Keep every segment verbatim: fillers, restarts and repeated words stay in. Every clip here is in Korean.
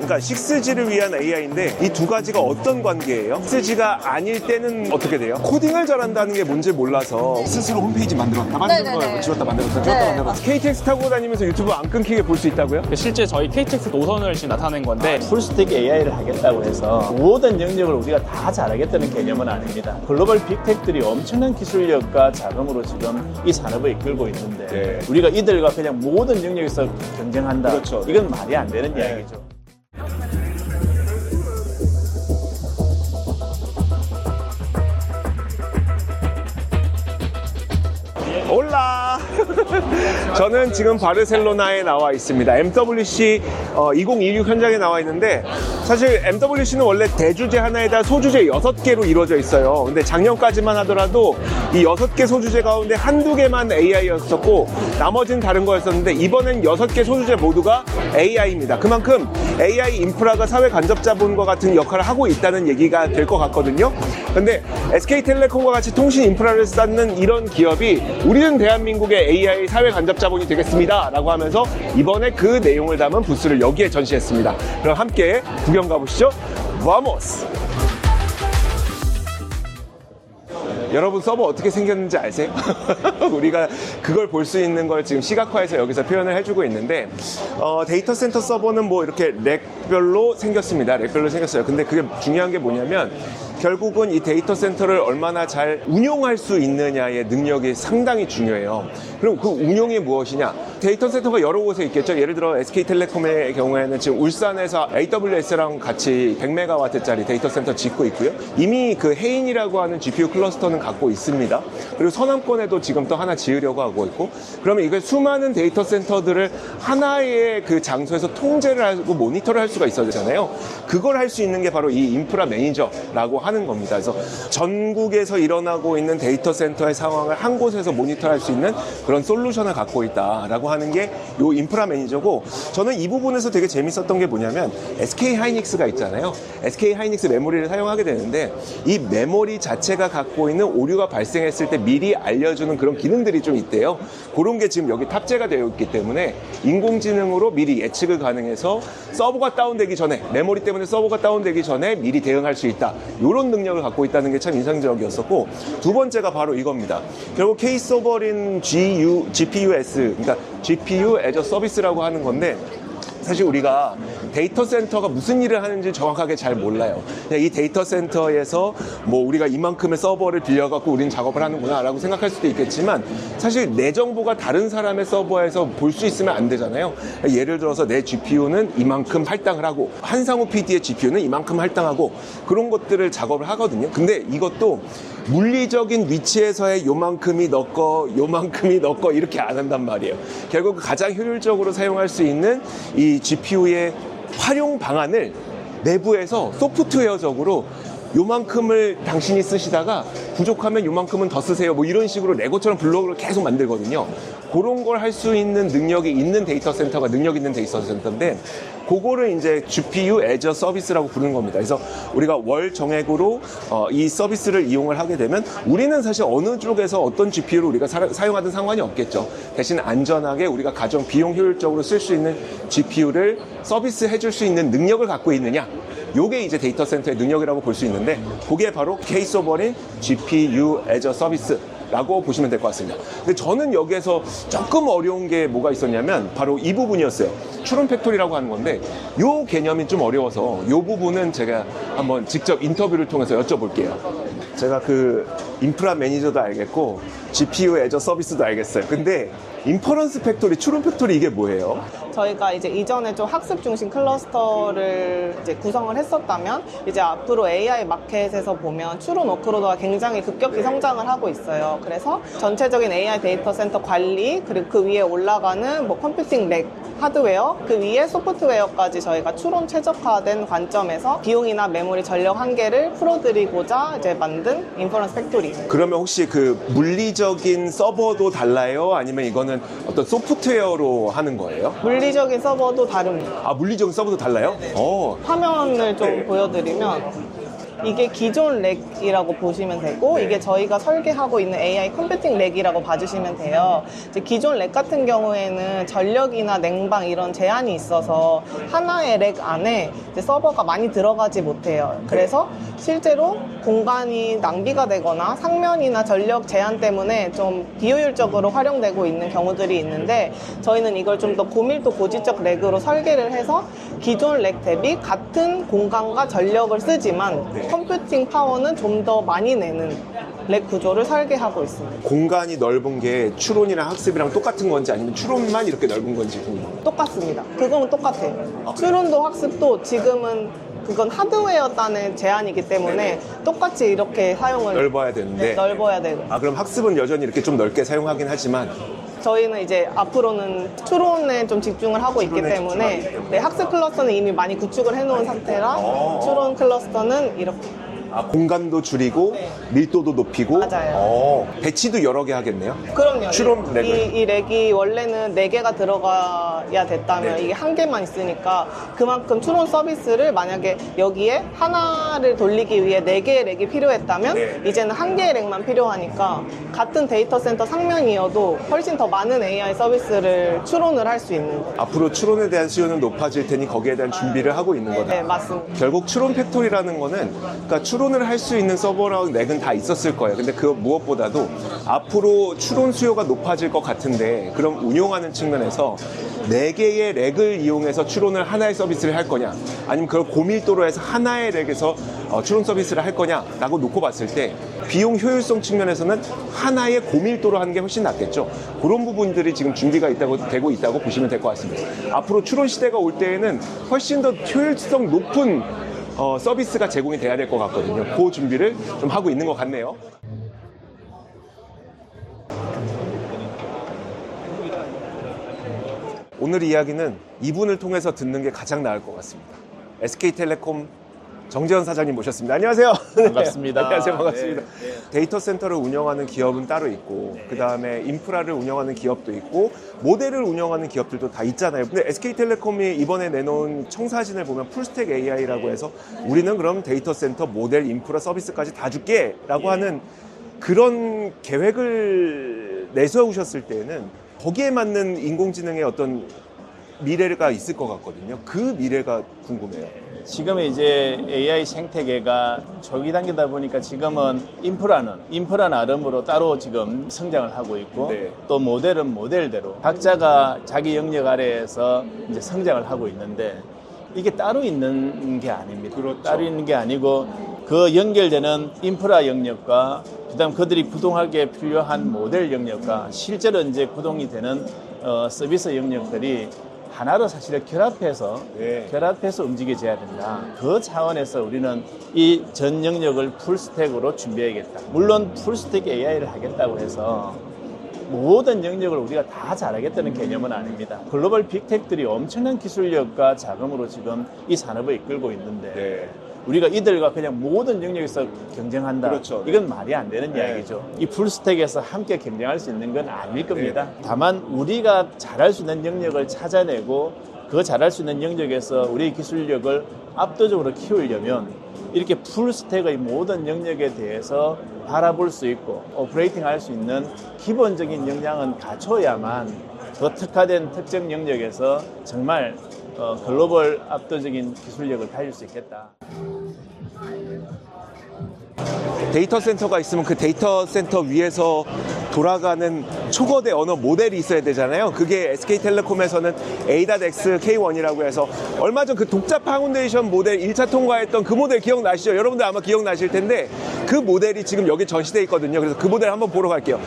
그러니까 식스 지를 위한 에이아이인데 이 두 가지가 어떤 관계예요? 식스 지가 아닐 때는 어떻게 돼요? 코딩을 잘한다는 게 뭔지 몰라서 스스로 홈페이지 만들었다 만든 거예요. 지웠다 만들었다 지웠다 네. 만들었다. 케이티엑스 타고 다니면서 유튜브 안 끊기게 볼 수 있다고요? 실제 저희 케이티엑스 노선을 지금 나타낸 건데 풀스택 에이아이를 하겠다고 해서 모든 영역을 우리가 다 잘하겠다는 개념은 아닙니다. 글로벌 빅텍들이 엄청난 기술력과 자금으로 지금 이 산업을 이끌고 있는데 네. 우리가 이들과 그냥 모든 영역에서 경쟁한다. 그렇죠. 이건 말이 안 되는 네. 이야기죠. 올라! 저는 지금 바르셀로나에 나와 있습니다. 엠더블유씨 어, 이천이십육 현장에 나와 있는데 사실 엠더블유씨는 원래 대주제 하나에다 소주제 여섯 개로 이루어져 있어요. 근데 작년까지만 하더라도 이 여섯 개 소주제 가운데 한두 개만 에이아이였었고 나머지는 다른 거였었는데 이번엔 여섯 개 소주제 모두가 에이아이입니다. 그만큼 에이아이 인프라가 사회 간접자본과 같은 역할을 하고 있다는 얘기가 될 것 같거든요. 근데 에스케이텔레콤과 같이 통신 인프라를 쌓는 이런 기업이 우리는 대한민국의 에이아이 사회 간접자본이 되겠습니다 라고 하면서 이번에 그 내용을 담은 부스를 여기에 전시했습니다. 그럼 함께 구경 가보시죠. 바모스! 여러분 서버 어떻게 생겼는지 아세요? 우리가 그걸 볼 수 있는 걸 지금 시각화해서 여기서 표현을 해주고 있는데 어, 데이터 센터 서버는 뭐 이렇게 렉별로 생겼습니다. 렉별로 생겼어요. 근데 그게 중요한 게 뭐냐면 결국은 이 데이터 센터를 얼마나 잘 운용할 수 있느냐의 능력이 상당히 중요해요. 그럼 그 운용이 무엇이냐? 데이터 센터가 여러 곳에 있겠죠. 예를 들어 에스케이텔레콤의 경우에는 지금 울산에서 에이더블유에스랑 같이 백 메가와트짜리 데이터 센터 짓고 있고요. 이미 그 해인이라고 하는 지피유 클러스터는 갖고 있습니다. 그리고 서남권에도 지금 또 하나 지으려고 하고 있고, 그러면 이게 수많은 데이터 센터들을 하나의 그 장소에서 통제를 하고 모니터를 할 수가 있어야 되잖아요. 그걸 할 수 있는 게 바로 이 인프라 매니저라고 하는 겁니다. 그래서 전국에서 일어나고 있는 데이터 센터의 상황을 한 곳에서 모니터할 수 있는 그런 솔루션을 갖고 있다라고 하는 게 이 인프라 매니저고, 저는 이 부분에서 되게 재밌었던 게 뭐냐면 에스케이 하이닉스가 있잖아요. 에스케이 하이닉스 메모리를 사용하게 되는데 이 메모리 자체가 갖고 있는 오류가 발생했을 때 미리 알려주는 그런 기능들이 좀 있대요. 그런 게 지금 여기 탑재가 되어 있기 때문에 인공지능으로 미리 예측을 가능해서 서버가 다운되기 전에, 메모리 때문에 서버가 다운되기 전에 미리 대응할 수 있다. 이런 능력을 갖고 있다는 게 참 인상적이었었고, 두 번째가 바로 이겁니다. 결국 K-서버린 지유, 지피유에스, 그러니까 지피유 애저 서비스라고 하는 건데, 사실 우리가 데이터 센터가 무슨 일을 하는지 정확하게 잘 몰라요. 그냥 이 데이터 센터에서 뭐 우리가 이만큼의 서버를 빌려갖고 우리는 작업을 하는구나 라고 생각할 수도 있겠지만, 사실 내 정보가 다른 사람의 서버에서 볼 수 있으면 안 되잖아요. 예를 들어서 내 지피유는 이만큼 할당을 하고 한상우 피디의 지피유는 이만큼 할당하고 그런 것들을 작업을 하거든요. 근데 이것도 물리적인 위치에서의 요만큼이 너 거, 요만큼이 너 거 이렇게 안 한단 말이에요. 결국 가장 효율적으로 사용할 수 있는 이 지피유의 활용 방안을 내부에서 소프트웨어적으로 요만큼을 당신이 쓰시다가 부족하면 요만큼은 더 쓰세요. 뭐 이런 식으로 레고처럼 블록을 계속 만들거든요. 그런 걸 할 수 있는 능력이 있는 데이터 센터가 능력 있는 데이터 센터인데, 그거를 이제 지피유 애저 서비스라고 부르는 겁니다. 그래서 우리가 월 정액으로 어, 이 서비스를 이용을 하게 되면 우리는 사실 어느 쪽에서 어떤 지피유를 우리가 사, 사용하든 상관이 없겠죠. 대신 안전하게 우리가 가정 비용 효율적으로 쓸 수 있는 지피유를 서비스 해줄 수 있는 능력을 갖고 있느냐, 요게 이제 데이터 센터의 능력이라고 볼 수 있는데, 그게 바로 K-서버린 지피유 애저 서비스 라고 보시면 될 것 같습니다. 근데 저는 여기에서 조금 어려운 게 뭐가 있었냐면 바로 이 부분이었어요. 추론 팩토리라고 하는 건데 이 개념이 좀 어려워서 이 부분은 제가 한번 직접 인터뷰를 통해서 여쭤볼게요. 제가 그 인프라 매니저도 알겠고 지피유 애저 서비스도 알겠어요. 근데 인퍼런스 팩토리, 추론 팩토리 이게 뭐예요? 저희가 이제 이전에 좀 학습 중심 클러스터를 이제 구성을 했었다면, 이제 앞으로 에이아이 마켓에서 보면 추론 워크로드가 굉장히 급격히 성장을 하고 있어요. 그래서 전체적인 에이아이 데이터 센터 관리, 그리고 그 위에 올라가는 뭐 컴퓨팅 렉, 하드웨어, 그 위에 소프트웨어까지 저희가 추론 최적화된 관점에서 비용이나 메모리 전력 한계를 풀어드리고자 이제 만든 인퍼런스 팩토리. 그러면 혹시 그 물리적인 서버도 달라요? 아니면 이거는 어떤 소프트웨어로 하는 거예요? 물리적인 서버도 다릅니다. 아, 물리적인 서버도 달라요? 어. 화면을 좀 네. 보여드리면, 이게 기존 렉이라고 보시면 되고 이게 저희가 설계하고 있는 에이아이 컴퓨팅 렉이라고 봐주시면 돼요. 이제 기존 렉 같은 경우에는 전력이나 냉방 이런 제한이 있어서 하나의 렉 안에 이제 서버가 많이 들어가지 못해요. 그래서 실제로 공간이 낭비가 되거나 상면이나 전력 제한 때문에 좀 비효율적으로 활용되고 있는 경우들이 있는데 저희는 이걸 좀 더 고밀도 고지적 렉으로 설계를 해서 기존 렉 대비 같은 공간과 전력을 쓰지만 컴퓨팅 파워는 좀 더 많이 내는 렉 구조를 설계하고 있습니다. 공간이 넓은 게 추론이랑 학습이랑 똑같은 건지 아니면 추론만 이렇게 넓은 건지 궁금합니다. 똑같습니다. 그건 똑같아요. 추론도 학습도 지금은 그건 하드웨어 단의 제한이기 때문에 똑같이 이렇게 사용을 넓어야 되는데 네, 넓어야 되고 아 그럼 학습은 여전히 이렇게 좀 넓게 사용하긴 하지만 저희는 이제 앞으로는 추론에 좀 집중을 하고 있기 추론에 때문에 집중하기 때문에. 네, 학습 클러스터는 이미 많이 구축을 해놓은 상태라 어. 추론 클러스터는 이렇게 아, 공간도 줄이고 밀도도 높이고 맞아요. 어, 배치도 여러 개 하겠네요. 그럼요. 추론 렉을. 이, 이 렉이 원래는 네 개가 들어가야 됐다면 네. 이게 한 개만 있으니까 그만큼 추론 서비스를 만약에 여기에 하나를 돌리기 위해 네 개의 렉이 필요했다면 네. 이제는 한 개의 렉만 필요하니까 같은 데이터 센터 상면이어도 훨씬 더 많은 에이아이 서비스를 추론을 할 수 있는 거예요. 앞으로 추론에 대한 수요는 높아질 테니 거기에 대한 준비를 하고 있는 거다. 네, 맞습니다. 결국 추론 팩토리라는 거는 그러니까 추론을 할 수 있는 서버랑 렉은 다 있었을 거예요. 근데 그 무엇보다도 앞으로 추론 수요가 높아질 것 같은데 그럼 운용하는 측면에서 네 개의 렉을 이용해서 추론을 하나의 서비스를 할 거냐 아니면 그걸 고밀도로 해서 하나의 렉에서 어, 추론 서비스를 할 거냐라고 놓고 봤을 때 비용 효율성 측면에서는 하나의 고밀도로 하는 게 훨씬 낫겠죠. 그런 부분들이 지금 준비가 있다고, 되고 있다고 보시면 될 것 같습니다. 앞으로 추론 시대가 올 때에는 훨씬 더 효율성 높은 어, 서비스가 제공이 돼야 될 것 같거든요. 그 준비를 좀 하고 있는 것 같네요. 오늘 이야기는 이분을 통해서 듣는 게 가장 나을 것 같습니다. 에스케이텔레콤 정재현 사장님 모셨습니다. 안녕하세요. 반갑습니다. 네, 안녕하세요. 반갑습니다. 네, 네. 데이터 센터를 운영하는 기업은 따로 있고 네. 그 다음에 인프라를 운영하는 기업도 있고 모델을 운영하는 기업들도 다 있잖아요. 근데 에스케이텔레콤이 이번에 내놓은 청사진을 보면 풀스택 에이아이라고 해서 우리는 그럼 데이터 센터, 모델, 인프라 서비스까지 다 줄게 라고 하는 그런 계획을 내세우셨을 때는 거기에 맞는 인공지능의 어떤 미래가 있을 것 같거든요. 그 미래가 궁금해요. 지금 이제 에이아이 생태계가 초기 단계다 보니까 지금은 인프라는 인프라 나름으로 따로 지금 성장을 하고 있고 네. 또 모델은 모델대로 각자가 자기 영역 아래에서 이제 성장을 하고 있는데 이게 따로 있는 게 아닙니다. 그렇죠. 따로 있는 게 아니고 그 연결되는 인프라 영역과 그다음 그들이 구동하기에 필요한 모델 영역과 실제로 이제 구동이 되는 어, 서비스 영역들이 하나로 사실은 결합해서 네. 결합해서 움직여져야 된다. 그 차원에서 우리는 이 전 영역을 풀스택으로 준비해야겠다. 물론 풀스택 에이아이를 하겠다고 해서 모든 영역을 우리가 다 잘하겠다는 개념은 아닙니다. 글로벌 빅텍들이 엄청난 기술력과 자금으로 지금 이 산업을 이끌고 있는데 네. 우리가 이들과 그냥 모든 영역에서 경쟁한다. 그렇죠. 이건 말이 안 되는 네. 이야기죠. 이 풀스택에서 함께 경쟁할 수 있는 건 아닐 겁니다. 다만 우리가 잘할 수 있는 영역을 찾아내고 그 잘할 수 있는 영역에서 우리의 기술력을 압도적으로 키우려면 이렇게 풀스택의 모든 영역에 대해서 바라볼 수 있고 오퍼레이팅 할 수 있는 기본적인 역량은 갖춰야만 더 특화된 특정 영역에서 정말 어, 글로벌 압도적인 기술력을 가질 수 있겠다. 데이터 센터가 있으면 그 데이터 센터 위에서 돌아가는 초거대 언어 모델이 있어야 되잖아요. 그게 에스케이텔레콤에서는 에이.X 케이 원이라고 해서 얼마 전 그 독자 파운데이션 모델 일 차 통과했던 그 모델 기억나시죠? 여러분들 아마 기억나실 텐데 그 모델이 지금 여기 전시돼 있거든요. 그래서 그 모델 한번 보러 갈게요.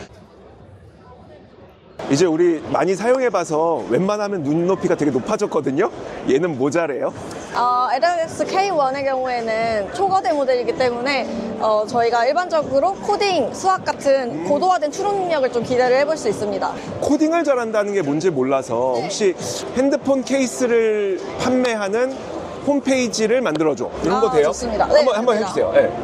이제 우리 많이 사용해봐서 웬만하면 눈높이가 되게 높아졌거든요. 얘는 모자래요. 어, 에이.X 케이 원의 경우에는 초거대 모델이기 때문에 어, 저희가 일반적으로 코딩, 수학 같은 음. 고도화된 추론 능력을 좀 기대를 해볼 수 있습니다. 코딩을 잘한다는 게 뭔지 몰라서 혹시 핸드폰 케이스를 판매하는 홈페이지를 만들어줘. 이런 아, 거 돼요? 좋습니다. 네, 한번, 한번 됩니다. 해주세요. 네.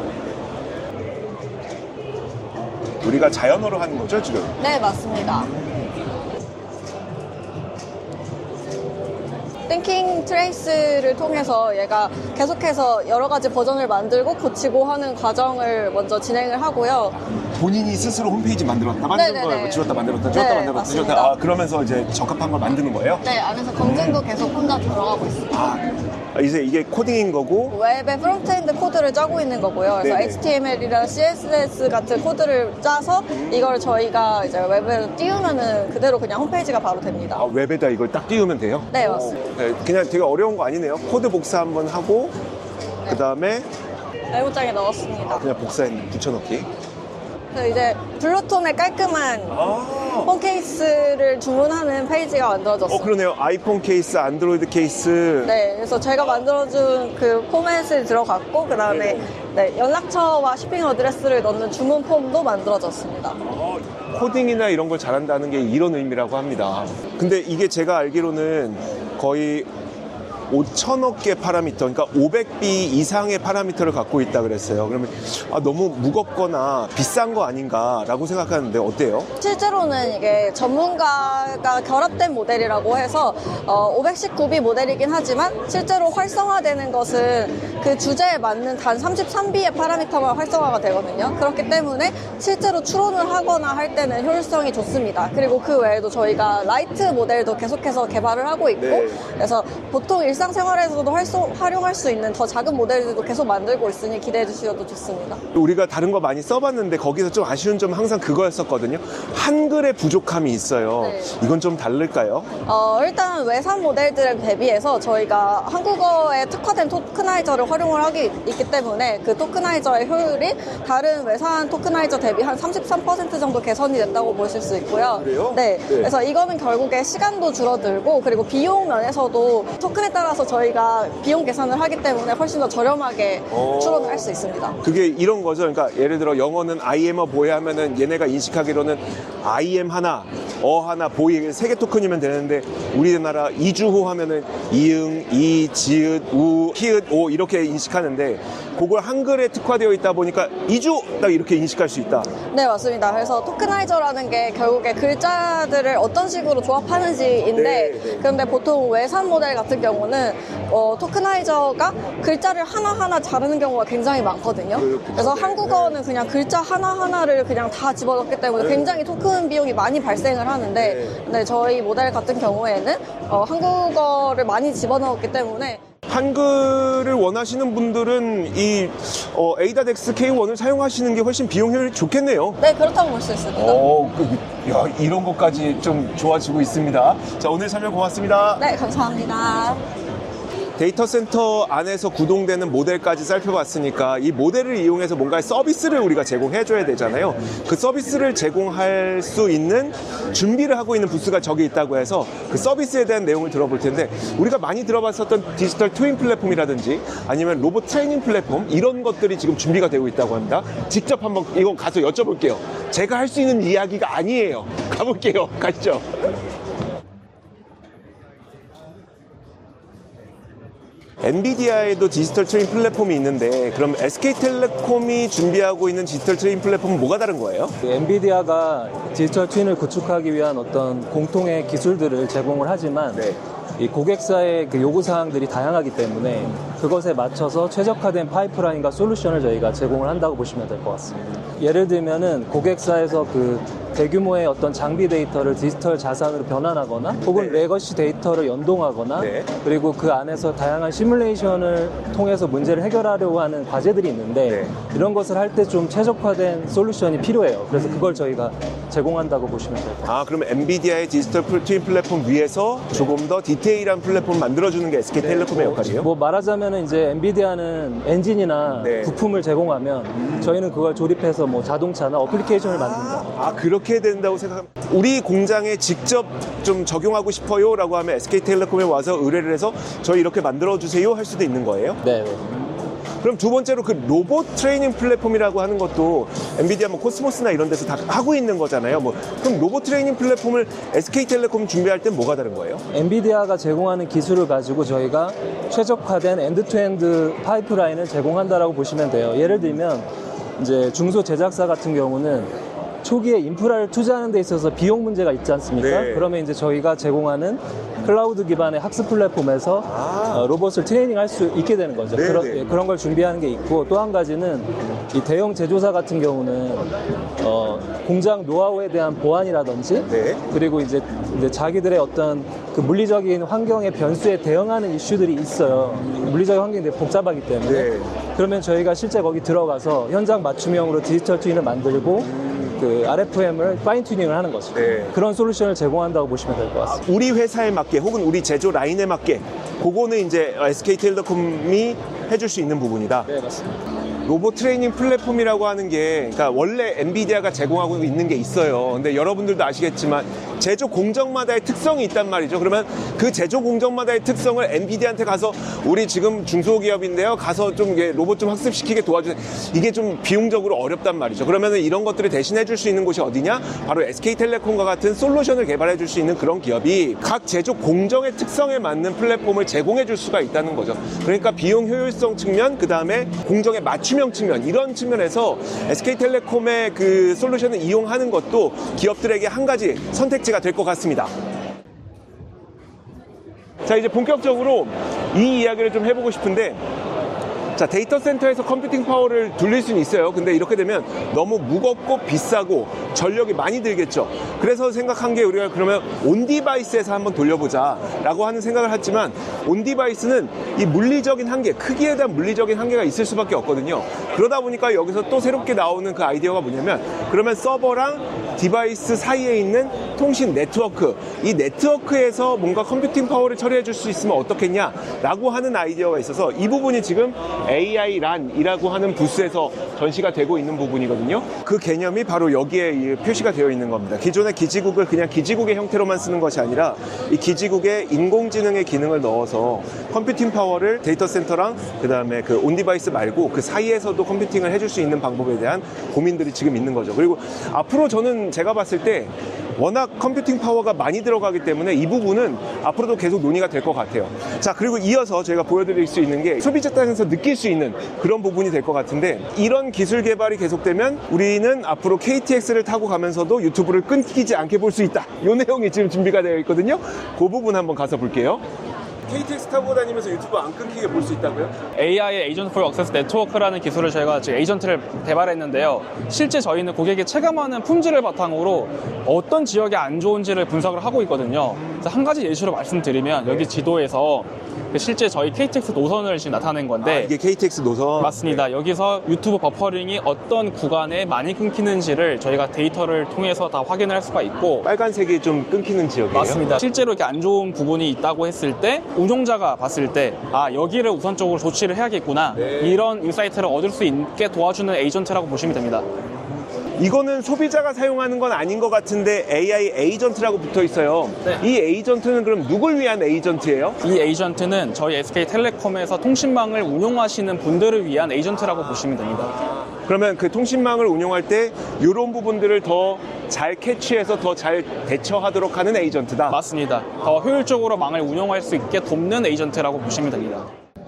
우리가 자연어로 하는 거죠, 지금? 네, 맞습니다. 싱킹 트레이스를 통해서 얘가 계속해서 여러 가지 버전을 만들고 고치고 하는 과정을 먼저 진행을 하고요. 본인이 스스로 홈페이지 만들었다, 만든 네네네. 걸 지웠다, 만들었다, 지웠다, 네, 만들었다, 맞습니다. 지웠다. 아, 그러면서 이제 적합한 걸 만드는 거예요? 네, 안에서 검증도 계속 혼자 들어가고 있습니다. 아, 이제 이게 코딩인 거고, 웹의 프론트엔드 코드를 짜고 있는 거고요. 그래서 네네. 에이치티엠엘이랑 씨에스에스 같은 코드를 짜서 이걸 저희가 이제 웹에 띄우면은 그대로 그냥 홈페이지가 바로 됩니다. 아, 웹에다 이걸 딱 띄우면 돼요? 네, 맞습니다. 네, 그냥 되게 어려운 거 아니네요. 코드 복사 한번 하고, 그 다음에 메모장에 넣었습니다. 그냥 복사해 붙여넣기. 그래서 이제 블루톤의 깔끔한 아, 폰 케이스를 주문하는 페이지가 만들어졌어요. 어, 그러네요. 아이폰 케이스, 안드로이드 케이스. 네, 그래서 제가 만들어준 그 포맷을 들어갔고, 그 다음에 네, 연락처와 쇼핑 어드레스를 넣는 주문 폼도 만들어졌습니다. 어, 코딩이나 이런 걸 잘한다는 게 이런 의미라고 합니다. 근데 이게 제가 알기로는 거의 오천억 개 파라미터, 그러니까 오백 비 이상의 파라미터를 갖고 있다 그랬어요. 그러면 아, 너무 무겁거나 비싼 거 아닌가라고 생각하는데 어때요? 실제로는 이게 전문가가 결합된 모델이라고 해서 어, 오백십구 비 모델이긴 하지만 실제로 활성화되는 것은 그 주제에 맞는 단 삼십삼 비의 파라미터만 활성화가 되거든요. 그렇기 때문에 실제로 추론을 하거나 할 때는 효율성이 좋습니다. 그리고 그 외에도 저희가 라이트 모델도 계속해서 개발을 하고 있고, 네. 그래서 보통 일상생활에서도 활소, 활용할 수 있는 더 작은 모델들도 계속 만들고 있으니 기대해 주셔도 좋습니다. 우리가 다른 거 많이 써봤는데 거기서 좀 아쉬운 점은 항상 그거였었거든요. 한글의 부족함이 있어요. 네. 이건 좀 다를까요? 어, 일단 외산 모델들에 대비해서 저희가 한국어에 특화된 토크나이저를 활용을 하기 있기 때문에 그 토크나이저의 효율이 다른 외산 토크나이저 대비 한 삼십삼 퍼센트 정도 개선이 됐다고 보실 수 있고요. 그래요? 네. 네. 그래서 이거는 결국에 시간도 줄어들고 그리고 비용 면에서도 토큰에 따라서 저희가 비용 계산을 하기 때문에 훨씬 더 저렴하게 오. 추론을 할 수 있습니다. 그게 이런 거죠. 그러니까 예를 들어 영어는 I am a boy 하면은 얘네가 인식하기로는 I am 하나, 어 하나, 보이 세 개 토큰이면 되는데 우리나라 이주호 하면은 이응, 이, 지읒, 우, 히읗, 오 이렇게 인식하는데 그걸 한글에 특화되어 있다 보니까 이주 딱 이렇게 인식할 수 있다. 네, 맞습니다. 그래서 토크나이저라는 게 결국에 글자들을 어떤 식으로 조합하는지인데, 네, 네. 그런데 보통 외산 모델 같은 경우는 어, 토크나이저가 글자를 하나하나 자르는 경우가 굉장히 많거든요. 그렇군요. 그래서 네, 한국어는 그냥 글자 하나하나를 그냥 다 집어넣기 때문에 굉장히 토큰 비용이 많이 발생을 하는데, 네. 네, 저희 모델 같은 경우에는 어, 한국어를 많이 집어넣었기 때문에 한글을 원하시는 분들은 이 어, 에이다덱스 케이 원을 사용하시는 게 훨씬 비용 효율이 좋겠네요. 네, 그렇다고 볼 수 있습니다. 오, 그, 야, 이런 것까지 좀 좋아지고 있습니다. 자, 오늘 설명 고맙습니다. 네, 감사합니다. 데이터 센터 안에서 구동되는 모델까지 살펴봤으니까 이 모델을 이용해서 뭔가 서비스를 우리가 제공해줘야 되잖아요. 그 서비스를 제공할 수 있는 준비를 하고 있는 부스가 저기 있다고 해서 그 서비스에 대한 내용을 들어볼 텐데 우리가 많이 들어봤었던 디지털 트윈 플랫폼이라든지 아니면 로봇 트레이닝 플랫폼 이런 것들이 지금 준비가 되고 있다고 합니다. 직접 한번 이거 가서 여쭤볼게요. 제가 할 수 있는 이야기가 아니에요. 가볼게요. 가시죠. 엔비디아에도 디지털 트레인 플랫폼이 있는데 그럼 에스케이텔레콤이 준비하고 있는 디지털 트레인 플랫폼은 뭐가 다른 거예요? 엔비디아가 디지털 트윈을 구축하기 위한 어떤 공통의 기술들을 제공을 하지만 네. 이 고객사의 그 요구사항들이 다양하기 때문에 그것에 맞춰서 최적화된 파이프라인과 솔루션을 저희가 제공을 한다고 보시면 될 것 같습니다. 예를 들면은 고객사에서 그 대규모의 어떤 장비 데이터를 디지털 자산으로 변환하거나 혹은 네. 레거시 데이터를 연동하거나 네. 그리고 그 안에서 다양한 시뮬레이션을 통해서 문제를 해결하려고 하는 과제들이 있는데 네. 이런 것을 할 때 좀 최적화된 솔루션이 필요해요. 그래서 그걸 저희가 제공한다고 보시면 돼요. 아, 그럼 엔비디아의 디지털 트윈 플랫폼 위에서 조금 더 디테일한 플랫폼 만들어주는 게 에스케이텔레콤의 역할이에요? 뭐 말하자면 이제 엔비디아는 엔진이나 네. 부품을 제공하면 저희는 그걸 조립해서 뭐 자동차나 어플리케이션을 만든다. 아, 그렇게 된다고 생각합니다. 우리 공장에 직접 좀 적용하고 싶어요 라고 하면 에스케이텔레콤에 와서 의뢰를 해서 저희 이렇게 만들어주세요 할 수도 있는 거예요? 네. 그럼 두 번째로 그 로봇 트레이닝 플랫폼이라고 하는 것도 엔비디아 뭐 코스모스나 이런 데서 다 하고 있는 거잖아요. 뭐 그럼 로봇 트레이닝 플랫폼을 에스케이텔레콤 준비할 땐 뭐가 다른 거예요? 엔비디아가 제공하는 기술을 가지고 저희가 최적화된 엔드투엔드 파이프라인을 제공한다라고 보시면 돼요. 예를 들면 이제 중소 제작사 같은 경우는 초기에 인프라를 투자하는 데 있어서 비용 문제가 있지 않습니까? 네. 그러면 이제 저희가 제공하는 클라우드 기반의 학습 플랫폼에서 아. 어, 로봇을 트레이닝할 수 있게 되는 거죠. 네, 그런, 네. 예, 그런 걸 준비하는 게 있고, 또 한 가지는 이 대형 제조사 같은 경우는 어, 공장 노하우에 대한 보안이라든지 네. 그리고 이제, 이제 자기들의 어떤 그 물리적인 환경의 변수에 대응하는 이슈들이 있어요. 물리적인 환경이 되게 복잡하기 때문에. 네. 그러면 저희가 실제 거기 들어가서 현장 맞춤형으로 디지털 트윈을 만들고 그 알에프엠을 파인 튜닝을 하는 거죠. 네. 그런 솔루션을 제공한다고 보시면 될 것 같습니다. 우리 회사에 맞게 혹은 우리 제조 라인에 맞게 그거는 이제 에스케이텔레콤이 해줄 수 있는 부분이다. 네, 맞습니다. 로봇 트레이닝 플랫폼이라고 하는 게, 그러니까 원래 엔비디아가 제공하고 있는 게 있어요. 근데 여러분들도 아시겠지만 제조 공정마다의 특성이 있단 말이죠. 그러면 그 제조 공정마다의 특성을 엔비디아한테 가서 우리 지금 중소기업인데요, 가서 좀 이게 로봇 좀 학습시키게 도와주세요. 이게 좀 비용적으로 어렵단 말이죠. 그러면 이런 것들을 대신해 줄 수 있는 곳이 어디냐? 바로 에스케이텔레콤과 같은 솔루션을 개발해 줄 수 있는 그런 기업이 각 제조 공정의 특성에 맞는 플랫폼을 제공해 줄 수가 있다는 거죠. 그러니까 비용 효율성 측면, 그 다음에 공정의 맞춤 측면, 이런 측면에서 에스케이텔레콤의 그 솔루션을 이용하는 것도 기업들에게 한 가지 선택지가 될 것 같습니다. 자, 이제 본격적으로 이 이야기를 좀 해보고 싶은데, 자, 데이터 센터에서 컴퓨팅 파워를 돌릴 수는 있어요. 근데 이렇게 되면 너무 무겁고 비싸고 전력이 많이 들겠죠. 그래서 생각한 게, 우리가 그러면 온디바이스에서 한번 돌려보자 라고 하는 생각을 했지만, 온디바이스는 이 물리적인 한계, 크기에 대한 물리적인 한계가 있을 수밖에 없거든요. 그러다 보니까 여기서 또 새롭게 나오는 그 아이디어가 뭐냐면, 그러면 서버랑 디바이스 사이에 있는 통신 네트워크, 이 네트워크에서 뭔가 컴퓨팅 파워를 처리해 줄 수 있으면 어떻겠냐 라고 하는 아이디어가 있어서, 이 부분이 지금 에이아이 란이라고 하는 부스에서 전시가 되고 있는 부분이거든요. 그 개념이 바로 여기에 표시가 되어 있는 겁니다. 기존의 기지국을 그냥 기지국의 형태로만 쓰는 것이 아니라, 이 기지국에 인공지능의 기능을 넣어서 컴퓨팅 파워를 데이터 센터랑 그 다음에 그 온디바이스 말고 그 사이에서도 컴퓨팅을 해줄 수 있는 방법에 대한 고민들이 지금 있는 거죠. 그리고 앞으로 저는 제가 봤을 때 워낙 컴퓨팅 파워가 많이 들어가기 때문에 이 부분은 앞으로도 계속 논의가 될 것 같아요. 자, 그리고 이어서 저희가 보여드릴 수 있는 게 소비자 땅에서 느낄 수 있는 그런 부분이 될 것 같은데, 이런 기술 개발이 계속되면 우리는 앞으로 케이티엑스를 타고 가면서도 유튜브를 끊기지 않게 볼 수 있다. 이 내용이 지금 준비가 되어 있거든요. 그 부분 한번 가서 볼게요. 케이티엑스 타고 다니면서 유튜브 안 끊기게 볼 수 있다고요? 에이아이의 에이전트 폴 액세스 네트워크라는 기술을 저희가 지금 에이전트를 개발했는데요. 실제 저희는 고객이 체감하는 품질을 바탕으로 어떤 지역이 안 좋은지를 분석을 하고 있거든요. 그래서 한 가지 예시로 말씀드리면, 여기 지도에서 실제 저희 케이티엑스 노선을 지금 나타낸 건데, 아, 이게 케이티엑스 노선? 맞습니다. 여기서 유튜브 버퍼링이 어떤 구간에 많이 끊기는지를 저희가 데이터를 통해서 다 확인을 할 수가 있고, 빨간색이 좀 끊기는 지역이에요? 맞습니다. 실제로 이렇게 안 좋은 부분이 있다고 했을 때 운용자가 봤을 때, 아, 여기를 우선적으로 조치를 해야겠구나, 네. 이런 인사이트를 얻을 수 있게 도와주는 에이전트라고 보시면 됩니다. 이거는 소비자가 사용하는 건 아닌 것 같은데 에이아이 에이전트라고 붙어 있어요. 네. 이 에이전트는 그럼 누굴 위한 에이전트예요? 이 에이전트는 저희 에스케이텔레콤에서 통신망을 운용하시는 분들을 위한 에이전트라고 보시면 됩니다. 그러면 그 통신망을 운용할 때 이런 부분들을 더 잘 캐치해서 더 잘 대처하도록 하는 에이전트다. 맞습니다. 더 효율적으로 망을 운용할 수 있게 돕는 에이전트라고 보시면 됩니다.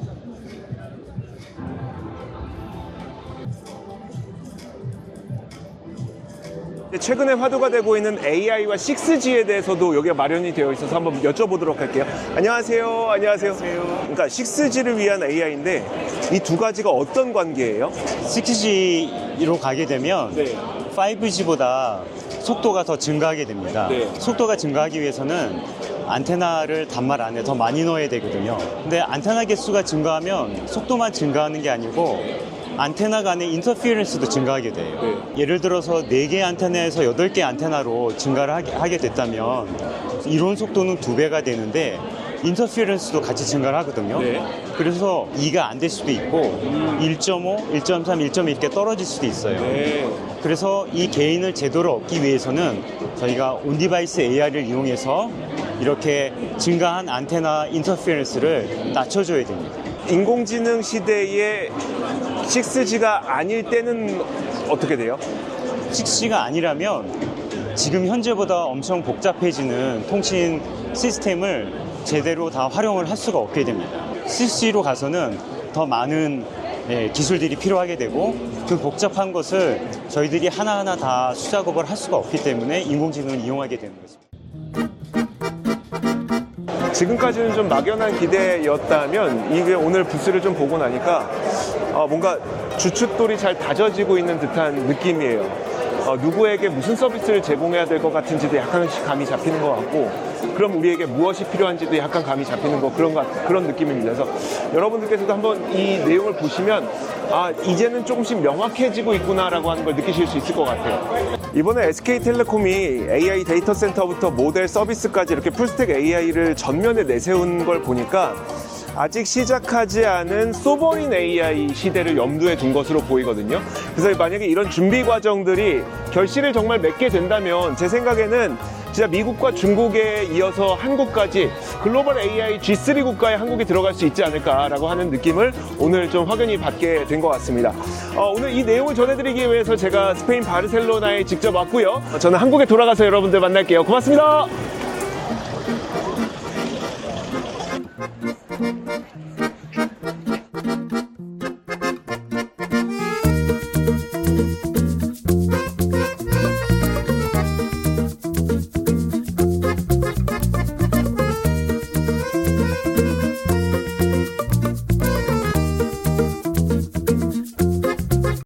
최근에 화두가 되고 있는 에이아이와 식스 지에 대해서도 여기가 마련이 되어 있어서 한번 여쭤보도록 할게요. 안녕하세요. 안녕하세요. 그러니까 식스 지를 위한 에이아이인데 이 두 가지가 어떤 관계예요? 식스 지로 가게 되면 네. 파이브 지보다 속도가 더 증가하게 됩니다. 네. 속도가 증가하기 위해서는 안테나를 단말 안에 더 많이 넣어야 되거든요. 근데 안테나 개수가 증가하면 속도만 증가하는 게 아니고 안테나 간의 인터피어런스도 증가하게 돼요. 네. 예를 들어서 네 개 안테나에서 여덟 개 안테나로 증가를 하게, 하게 됐다면 이론 속도는 두 배가 되는데 인터피어런스도 같이 증가를 하거든요. 네. 그래서 이가 안 될 수도 있고 음. 일 점 오, 일 점 삼, 일 점 일 이렇게 떨어질 수도 있어요. 네. 그래서 이 게인을 제대로 얻기 위해서는 저희가 온디바이스 에이아이를 이용해서 이렇게 증가한 안테나 인터피어런스를 낮춰줘야 됩니다. 인공지능 시대에 식스 지가 아닐 때는 어떻게 돼요? 식스 지가 아니라면 지금 현재보다 엄청 복잡해지는 통신 시스템을 제대로 다 활용을 할 수가 없게 됩니다. 식스 지로 가서는 더 많은 예, 기술들이 필요하게 되고 그 복잡한 것을 저희들이 하나하나 다 수작업을 할 수가 없기 때문에 인공지능을 이용하게 되는 것입니다. 지금까지는 좀 막연한 기대였다면 이게 오늘 부스를 좀 보고 나니까 어, 뭔가 주춧돌이 잘 다져지고 있는 듯한 느낌이에요. 어, 누구에게 무슨 서비스를 제공해야 될 것 같은지도 약간씩 감이 잡히는 것 같고, 그럼 우리에게 무엇이 필요한지도 약간 감이 잡히는 거, 그런, 것, 그런 느낌입니다. 그래서 여러분들께서도 한번 이 내용을 보시면 아, 이제는 조금씩 명확해지고 있구나라고 하는 걸 느끼실 수 있을 것 같아요. 이번에 에스케이텔레콤이 에이아이 데이터 센터부터 모델 서비스까지 이렇게 풀스택 에이아이를 전면에 내세운 걸 보니까 아직 시작하지 않은 소버린 에이아이 시대를 염두에 둔 것으로 보이거든요. 그래서 만약에 이런 준비 과정들이 결실을 정말 맺게 된다면 제 생각에는 진짜 미국과 중국에 이어서 한국까지 글로벌 에이아이 지 쓰리 국가에 한국이 들어갈 수 있지 않을까라고 하는 느낌을 오늘 좀 확연히 받게 된 것 같습니다. 어, 오늘 이 내용을 전해드리기 위해서 제가 스페인 바르셀로나에 직접 왔고요. 저는 한국에 돌아가서 여러분들 만날게요. 고맙습니다.